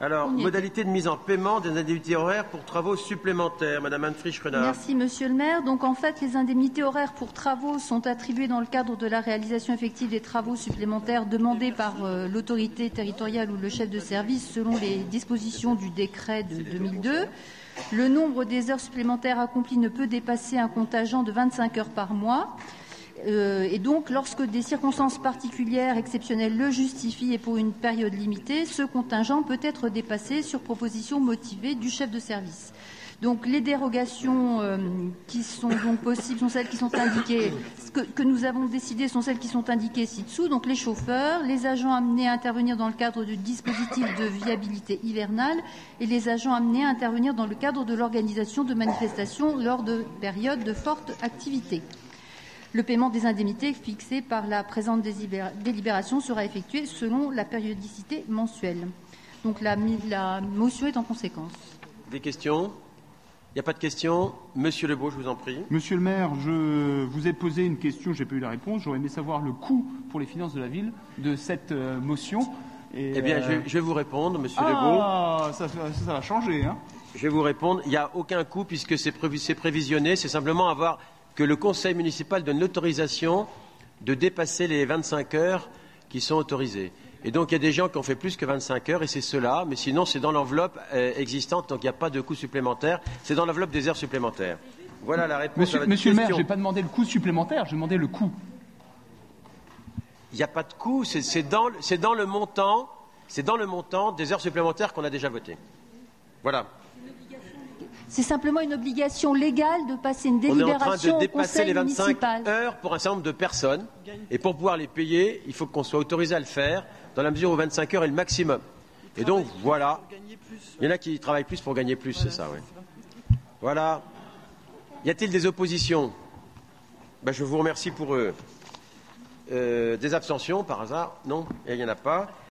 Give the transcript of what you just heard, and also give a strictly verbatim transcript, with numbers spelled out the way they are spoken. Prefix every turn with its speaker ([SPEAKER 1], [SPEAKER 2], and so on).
[SPEAKER 1] Alors, modalité de mise en paiement des indemnités horaires pour travaux supplémentaires. Madame Anne Frisch-Renard.
[SPEAKER 2] Merci, Monsieur le maire. Donc, en fait, les indemnités horaires pour travaux sont attribuées dans le cadre de la réalisation effective des travaux supplémentaires demandés par euh, l'autorité territoriale ou le chef de service selon les dispositions du décret de deux mille deux. Le nombre des heures supplémentaires accomplies ne peut dépasser un contingent de vingt-cinq heures par mois. Euh, et donc, lorsque des circonstances particulières, exceptionnelles le justifient et pour une période limitée, ce contingent peut être dépassé sur proposition motivée du chef de service. Donc, les dérogations euh, qui sont donc possibles sont celles qui sont indiquées, ce que, que nous avons décidé sont celles qui sont indiquées ci-dessous. Donc, les chauffeurs, les agents amenés à intervenir dans le cadre du dispositif de viabilité hivernale et les agents amenés à intervenir dans le cadre de l'organisation de manifestations lors de périodes de forte activité. Le paiement des indemnités fixées par la présente délibération sera effectué selon la périodicité mensuelle. Donc la, la motion est en conséquence.
[SPEAKER 1] Des questions? Il n'y a pas de questions. Monsieur Lebeau, je vous en prie.
[SPEAKER 3] Monsieur le maire, je vous ai posé une question, je n'ai pas eu la réponse. J'aurais aimé savoir le coût pour les finances de la ville de cette euh, motion. Et,
[SPEAKER 1] eh bien,
[SPEAKER 3] euh...
[SPEAKER 1] je, je vais vous répondre, monsieur
[SPEAKER 3] ah,
[SPEAKER 1] Lebeau.
[SPEAKER 3] Ah, ça, ça, ça va changer. Hein.
[SPEAKER 1] Je vais vous répondre. Il n'y a aucun coût puisque c'est prévisionné. C'est simplement avoir... que le conseil municipal donne l'autorisation de dépasser les vingt-cinq heures qui sont autorisées. Et donc, il y a des gens qui ont fait plus que vingt-cinq heures, et c'est cela. Mais sinon, c'est dans l'enveloppe euh, existante, donc il n'y a pas de coût supplémentaire. C'est dans l'enveloppe des heures supplémentaires. Voilà la réponse
[SPEAKER 3] Monsieur,
[SPEAKER 1] à votre
[SPEAKER 3] monsieur
[SPEAKER 1] question.
[SPEAKER 3] le maire, je n'ai pas demandé le coût supplémentaire, j'ai demandé le coût.
[SPEAKER 1] Il n'y a pas de coût, c'est, c'est, dans, c'est dans le montant, c'est dans le montant des heures supplémentaires qu'on a déjà votées. Voilà.
[SPEAKER 2] C'est simplement une obligation légale de passer une délibération
[SPEAKER 1] On est en train de dépasser les vingt-cinq
[SPEAKER 2] municipal.
[SPEAKER 1] heures pour un certain nombre de personnes. Et pour pouvoir les payer, il faut qu'on soit autorisé à le faire, dans la mesure où vingt-cinq heures est le maximum. Et donc, voilà. Il y en a qui travaillent plus pour gagner plus, c'est ça, oui. Voilà. Y a-t-il des oppositions? Ben, je vous remercie pour eux. Euh, des abstentions, par hasard? Non, il n'y en a pas.